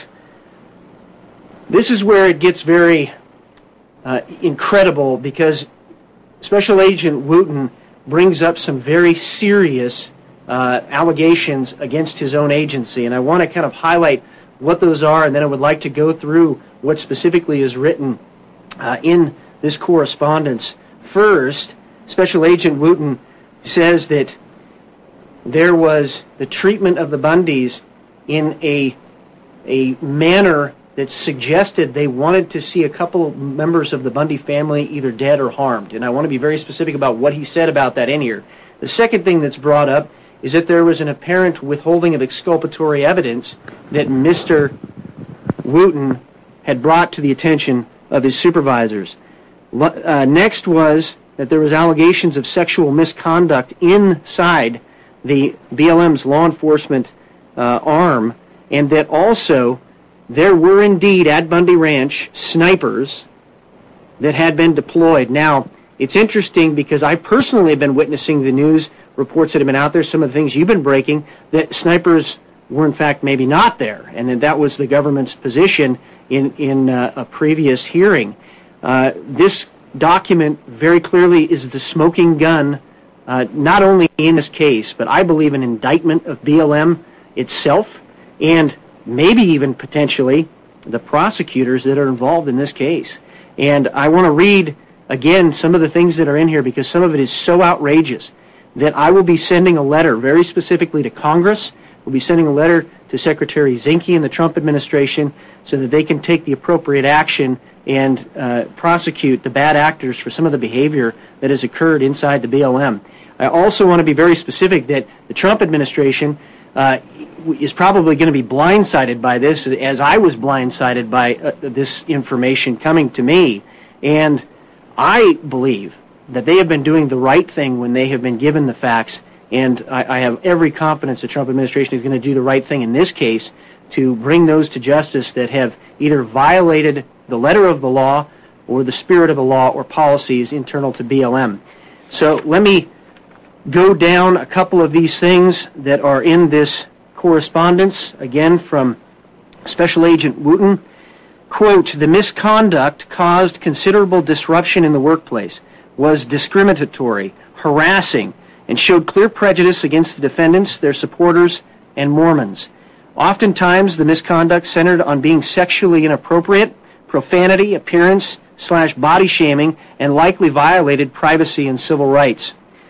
This is where it gets very uh, incredible, because Special Agent Wooten brings up some very serious uh, allegations against his own agency, and I want to kind of highlight what those are, and then I would like to go through what specifically is written uh, in this correspondence. First, Special Agent Wooten says that there was the treatment of the Bundys in a a manner that suggested they wanted to see a couple of members of the Bundy family either dead or harmed. And I want to be very specific about what he said about that in here. The second thing that's brought up is that there was an apparent withholding of exculpatory evidence that Mister Wooten had brought to the attention of his supervisors. Uh, next was that there was allegations of sexual misconduct inside the B L M's law enforcement uh, arm, and that also there were indeed at Bundy Ranch snipers that had been deployed. Now, it's interesting because I personally have been witnessing the news reports that have been out there, some of the things you've been breaking, that snipers were in fact maybe not there, and that that was the government's position in, in uh, a previous hearing. Uh, this document very clearly is the smoking gun, uh, not only in this case, but I believe an indictment of B L M itself, and maybe even potentially the prosecutors that are involved in this case. And I want to read, again, some of the things that are in here, because some of it is so outrageous that I will be sending a letter very specifically to Congress. We'll be sending a letter to Secretary Zinke and the Trump administration so that they can take the appropriate action and uh, prosecute the bad actors for some of the behavior that has occurred inside the B L M. I also want to be very specific that the Trump administration uh, is probably going to be blindsided by this, as I was blindsided by uh, this information coming to me. And I believe that they have been doing the right thing when they have been given the facts, and I, I have every confidence the Trump administration is going to do the right thing in this case to bring those to justice that have either violated the letter of the law or the spirit of the law or policies internal to B L M. So let me go down a couple of these things that are in this correspondence, again from Special Agent Wooten. Quote, the misconduct caused considerable disruption in the workplace, was discriminatory, harassing, and showed clear prejudice against the defendants, their supporters, and Mormons. Oftentimes, the misconduct centered on being sexually inappropriate, profanity, appearance, slash body shaming, and likely violated privacy and civil rights.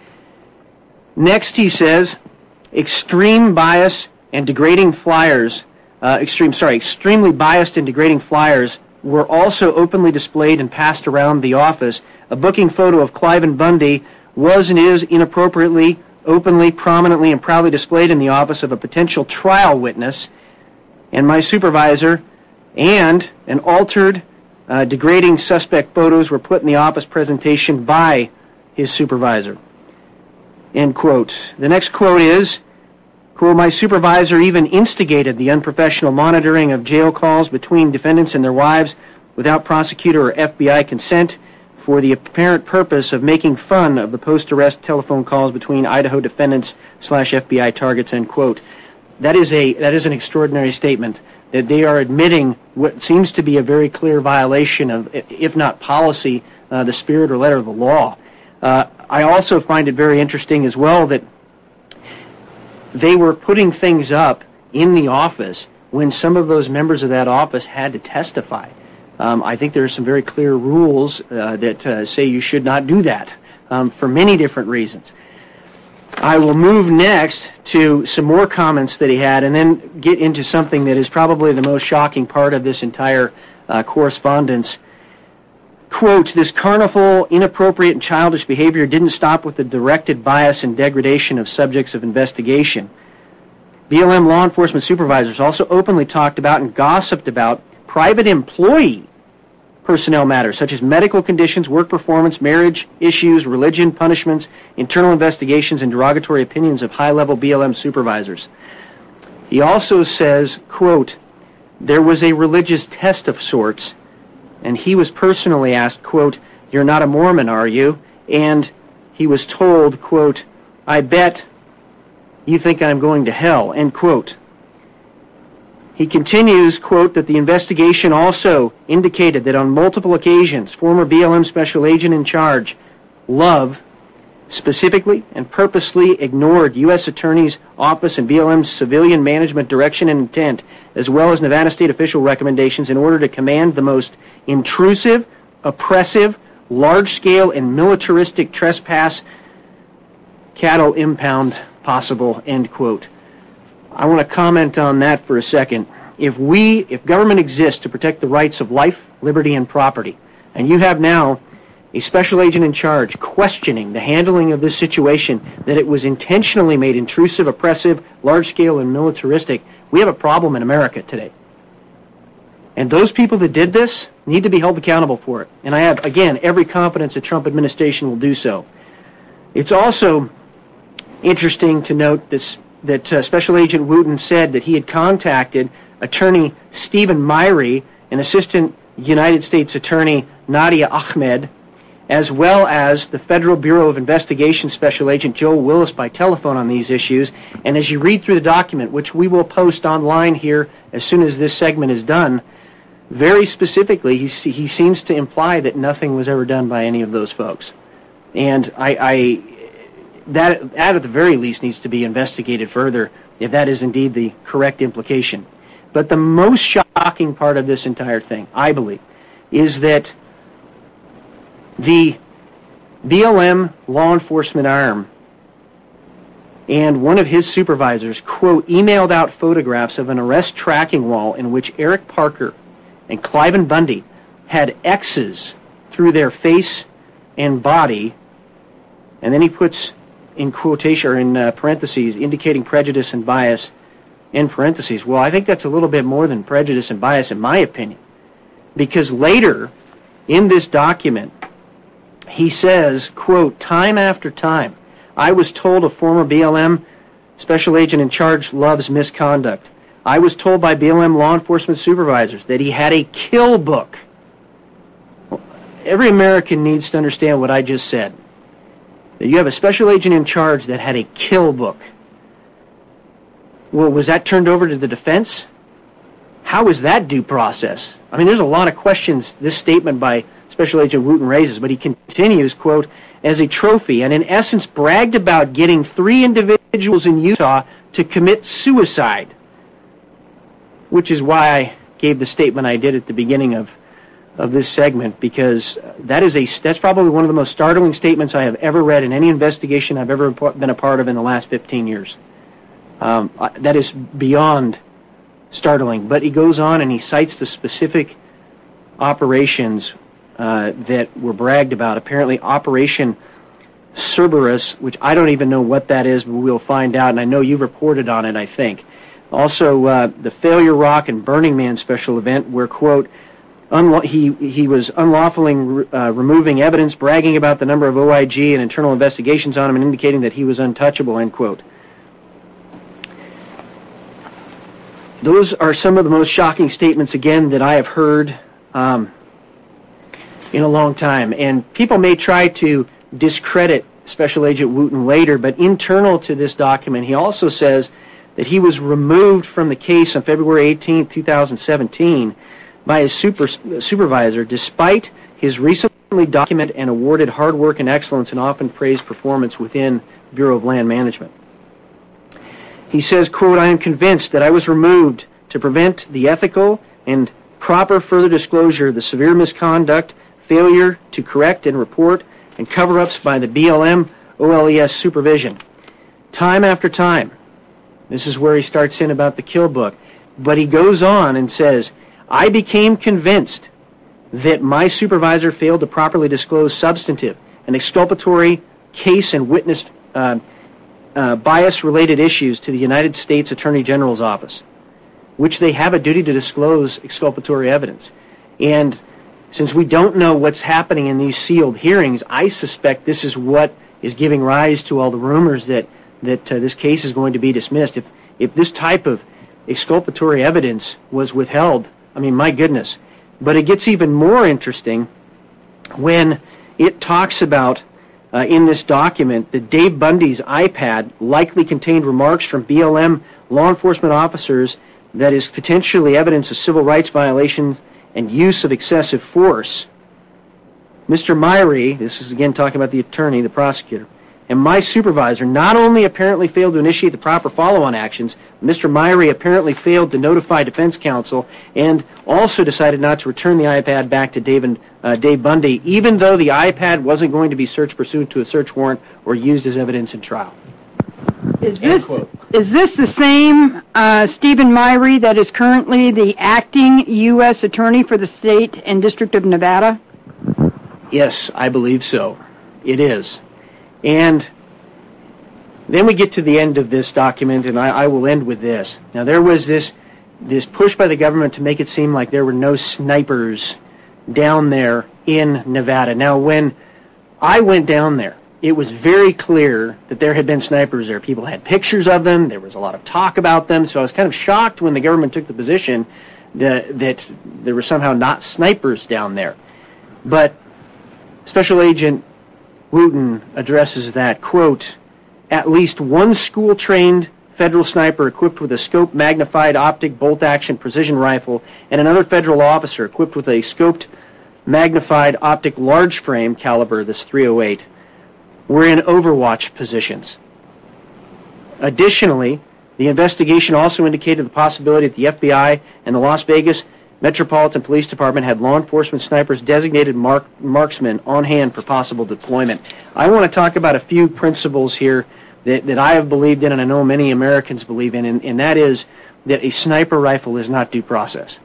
Next, he says, extreme bias and degrading flyers, uh, extreme, sorry, extremely biased and degrading flyers were also openly displayed and passed around the office. A booking photo of Cliven Bundy was and is inappropriately, openly, prominently, and proudly displayed in the office of a potential trial witness and my supervisor, and an altered, uh, degrading suspect photos were put in the office presentation by his supervisor. End quote. The next quote is, quote, my supervisor even instigated the unprofessional monitoring of jail calls between defendants and their wives without prosecutor or F B I consent for the apparent purpose of making fun of the post-arrest telephone calls between Idaho defendants slash F B I targets, end quote. That is a that is an extraordinary statement, that they are admitting what seems to be a very clear violation of, if not policy, uh, the spirit or letter of the law. Uh, I also find it very interesting as well that they were putting things up in the office when some of those members of that office had to testify. Um, I think there are some very clear rules uh, that uh, say you should not do that um, for many different reasons. I will move next to some more comments that he had and then get into something that is probably the most shocking part of this entire uh, correspondence. Quote, this carnival, inappropriate and childish behavior didn't stop with the directed bias and degradation of subjects of investigation. B L M law enforcement supervisors also openly talked about and gossiped about private employee personnel matters, such as medical conditions, work performance, marriage issues, religion, punishments, internal investigations, and derogatory opinions of high-level B L M supervisors. He also says, quote, there was a religious test of sorts, and he was personally asked, quote, you're not a Mormon, are you? And he was told, quote, I bet you think I'm going to hell, end quote. He continues, quote, that the investigation also indicated that on multiple occasions, former B L M Special Agent in Charge, Love, specifically and purposely ignored U S Attorney's Office and B L M's civilian management direction and intent, as well as Nevada State official recommendations in order to command the most intrusive, oppressive, large-scale, and militaristic trespass cattle impound possible, end quote. I want to comment on that for a second. If we, if government exists to protect the rights of life, liberty, and property, and you have now a special agent in charge questioning the handling of this situation, that it was intentionally made intrusive, oppressive, large-scale, and militaristic, we have a problem in America today. And those people that did this need to be held accountable for it. And I have, again, every confidence the Trump administration will do so. It's also interesting to note this, that uh, Special Agent Wooten said that he had contacted Attorney Stephen Myrie and Assistant United States Attorney Nadia Ahmed, as well as the Federal Bureau of Investigation Special Agent Joel Willis by telephone on these issues. And as you read through the document, which we will post online here as soon as this segment is done, very specifically, he, he seems to imply that nothing was ever done by any of those folks. And I... I That, that at the very least needs to be investigated further if that is indeed the correct implication. But the most shocking part of this entire thing, I believe, is that the B L M law enforcement arm and one of his supervisors, quote, emailed out photographs of an arrest tracking wall in which Eric Parker and Cliven Bundy had X's through their face and body, and then he puts in quotation or in uh, parentheses, indicating prejudice and bias in parentheses. Well, I think that's a little bit more than prejudice and bias, in my opinion, because later in this document, he says, quote, time after time, I was told a former B L M special agent in charge Love's misconduct. I was told by B L M law enforcement supervisors that he had a kill book. Well, every American needs to understand what I just said. That you have a special agent in charge that had a kill book. Well, was that turned over to the defense? How is that due process? I mean, there's a lot of questions this statement by Special Agent Wooten raises, but he continues, quote, as a trophy, and in essence bragged about getting three individuals in Utah to commit suicide, which is why I gave the statement I did at the beginning of of this segment, because that is a that's probably one of the most startling statements I have ever read in any investigation I've ever been a part of in the last fifteen years. Um, that is beyond startling. But he goes on and he cites the specific operations uh, that were bragged about. Apparently, Operation Cerberus, which I don't even know what that is, but we'll find out. And I know you've reported on it, I think. Also, uh, the Failure Rock and Burning Man special event, where, quote, Unla- he he was unlawfully re- uh, removing evidence, bragging about the number of O I G and internal investigations on him, and indicating that he was untouchable, end quote. Those are some of the most shocking statements, again, that I have heard um, in a long time. And people may try to discredit Special Agent Wooten later, but internal to this document, he also says that he was removed from the case on February eighteenth, twenty seventeen, by his super, supervisor, despite his recently documented and awarded hard work and excellence and often praised performance within the Bureau of Land Management. He says, quote, I am convinced that I was removed to prevent the ethical and proper further disclosure of the severe misconduct, failure to correct and report, and cover-ups by the B L M O L E S supervision. time after time. This is where he starts in about the kill book. But he goes on and says, I became convinced that my supervisor failed to properly disclose substantive and exculpatory case and witness uh, uh, bias-related issues to the United States Attorney General's office, which they have a duty to disclose exculpatory evidence. And since we don't know what's happening in these sealed hearings, I suspect this is what is giving rise to all the rumors that, that uh, this case is going to be dismissed. If, if this type of exculpatory evidence was withheld, I mean, my goodness. But it gets even more interesting when it talks about, uh, in this document, that Dave Bundy's iPad likely contained remarks from B L M law enforcement officers that is potentially evidence of civil rights violations and use of excessive force. Mister Myrie, this is again talking about the attorney, the prosecutor, and my supervisor not only apparently failed to initiate the proper follow-on actions, Mister Myrie apparently failed to notify defense counsel and also decided not to return the iPad back to Dave, and, uh, Dave Bundy, even though the iPad wasn't going to be searched pursuant to a search warrant or used as evidence in trial. Is this, is this the same uh, Stephen Myrie that is currently the acting U S attorney for the state and District of Nevada? Yes, I believe so. It is. And then we get to the end of this document, and I, I will end with this. Now, there was this this push by the government to make it seem like there were no snipers down there in Nevada. Now, when I went down there, it was very clear that there had been snipers there. People had pictures of them. There was a lot of talk about them. So I was kind of shocked when the government took the position that, that there were somehow not snipers down there. But Special Agent Wooten addresses that, quote, at least one school-trained federal sniper equipped with a scope magnified optic bolt-action precision rifle and another federal officer equipped with a scoped magnified optic large frame caliber, this three oh eight, were in overwatch positions. Additionally, the investigation also indicated the possibility that the F B I and the Las Vegas Metropolitan Police Department had law enforcement snipers designated mark, marksmen on hand for possible deployment. I want to talk about a few principles here that, that I have believed in and I know many Americans believe in, and, and that is that a sniper rifle is not due process.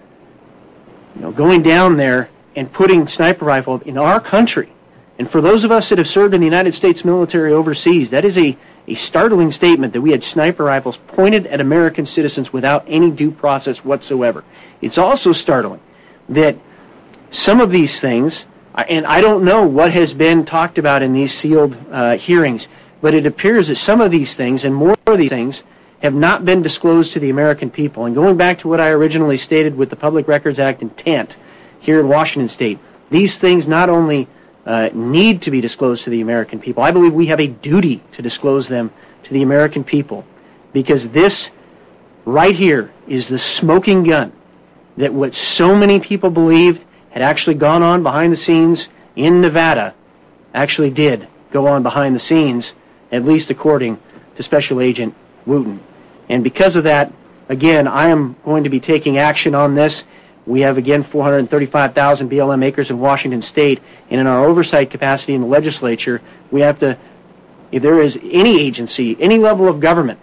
You know, going down there and putting sniper rifle in our country, and for those of us that have served in the United States military overseas, that is a, a startling statement that we had sniper rifles pointed at American citizens without any due process whatsoever. It's also startling that some of these things, and I don't know what has been talked about in these sealed uh, hearings, but it appears that some of these things and more of these things have not been disclosed to the American people. And going back to what I originally stated with the Public Records Act intent here in Washington State, these things not only uh, need to be disclosed to the American people, I believe we have a duty to disclose them to the American people, because this right here is the smoking gun that what so many people believed had actually gone on behind the scenes in Nevada actually did go on behind the scenes, at least according to Special Agent Wooten. And because of that, again, I am going to be taking action on this. We have, again, four hundred thirty-five thousand B L M acres in Washington State, and in our oversight capacity in the legislature, we have to, if there is any agency, any level of government,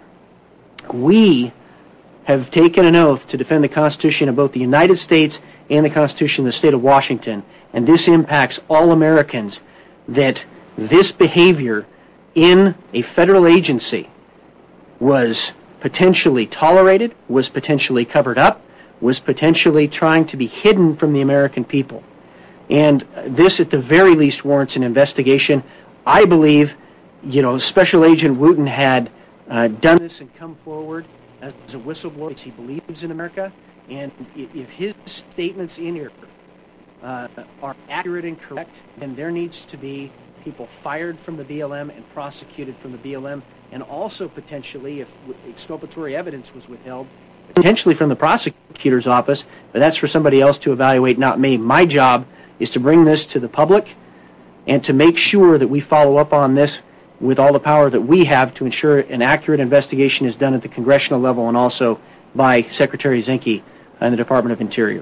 we have taken an oath to defend the Constitution of both the United States and the Constitution of the state of Washington. And this impacts all Americans, that this behavior in a federal agency was potentially tolerated, was potentially covered up, was potentially trying to be hidden from the American people. And this, at the very least, warrants an investigation. I believe, you know, Special Agent Wooten had uh, done this and come forward as a whistleblower because he believes in America, and if his statements in here uh, are accurate and correct, then there needs to be people fired from the B L M and prosecuted from the B L M, and also potentially, if exculpatory evidence was withheld, potentially from the prosecutor's office, but that's for somebody else to evaluate, not me. My job is to bring this to the public and to make sure that we follow up on this with all the power that we have to ensure an accurate investigation is done at the congressional level and also by Secretary Zinke and the Department of Interior.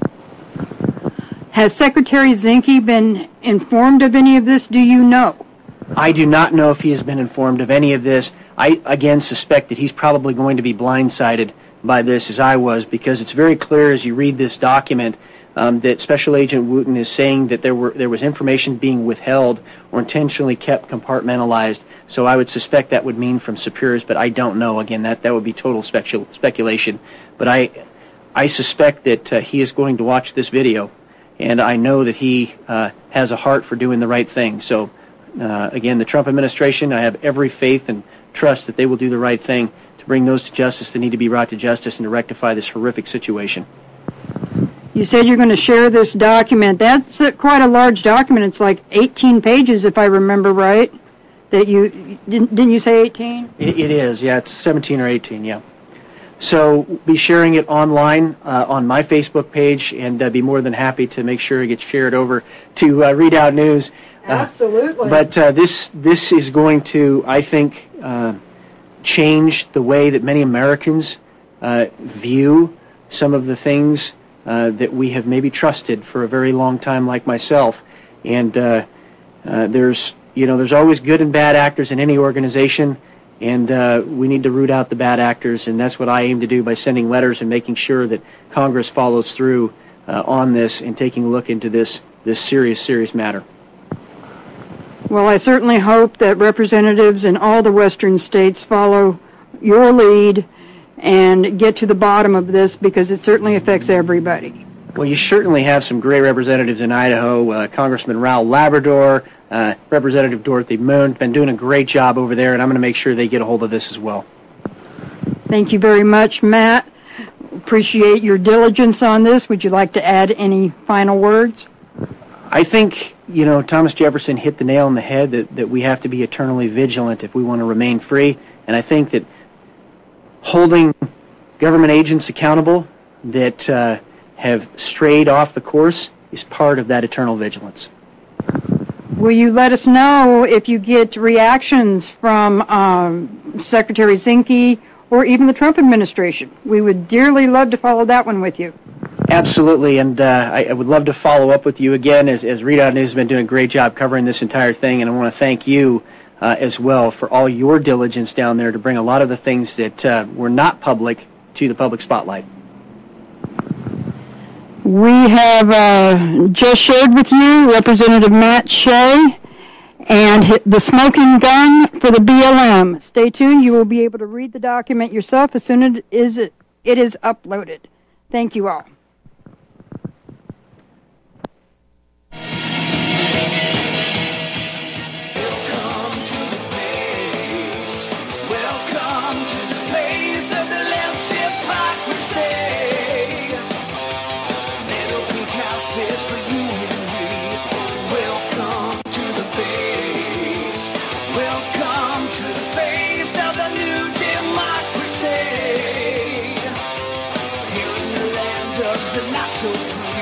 Has Secretary Zinke been informed of any of this? Do you know? I do not know if he has been informed of any of this. I, again, suspect that he's probably going to be blindsided by this as I was, because it's very clear as you read this document um, that Special Agent Wooten is saying that there were there was information being withheld or intentionally kept compartmentalized. So I would suspect that would mean from superiors, but I don't know. Again, that, that would be total specu- speculation. But I I suspect that uh, he is going to watch this video, and I know that he uh, has a heart for doing the right thing. So, uh, again, the Trump administration, I have every faith and trust that they will do the right thing to bring those to justice that need to be brought to justice and to rectify this horrific situation. You said you're going to share this document. That's a, quite a large document. It's like eighteen pages, if I remember right. That you didn't, didn't you say eighteen? It, it is, yeah. It's seventeen or eighteen, yeah. So be sharing it online uh, on my Facebook page, and uh, be more than happy to make sure it gets shared over to uh, Readout News. Absolutely. Uh, but uh, this this is going to, I think, uh, change the way that many Americans uh, view some of the things uh, that we have maybe trusted for a very long time, like myself. And uh, uh, there's, you know, there's always good and bad actors in any organization, and uh, we need to root out the bad actors, and that's what I aim to do by sending letters and making sure that Congress follows through uh, on this and taking a look into this this serious, serious matter. Well, I certainly hope that representatives in all the western states follow your lead and get to the bottom of this, because it certainly affects everybody. Well, you certainly have some great representatives in Idaho. Uh, Congressman Raul Labrador, uh, Representative Dorothy Moon, been doing a great job over there, and I'm going to make sure they get a hold of this as well. Thank you very much, Matt. Appreciate your diligence on this. Would you like to add any final words? I think, you know, Thomas Jefferson hit the nail on the head that, that we have to be eternally vigilant if we want to remain free. And I think that holding government agents accountable that uh, have strayed off the course is part of that eternal vigilance. Will you let us know if you get reactions from um, Secretary Zinke or even the Trump administration? We would dearly love to follow that one with you. Absolutely, and uh, I, I would love to follow up with you again, as, as Readout News has been doing a great job covering this entire thing, and I want to thank you uh, as well for all your diligence down there to bring a lot of the things that uh, were not public to the public spotlight. We have uh, just shared with you Representative Matt Shea and the smoking gun for the B L M. Stay tuned. You will be able to read the document yourself as soon as it is uploaded. Thank you all. Not so free.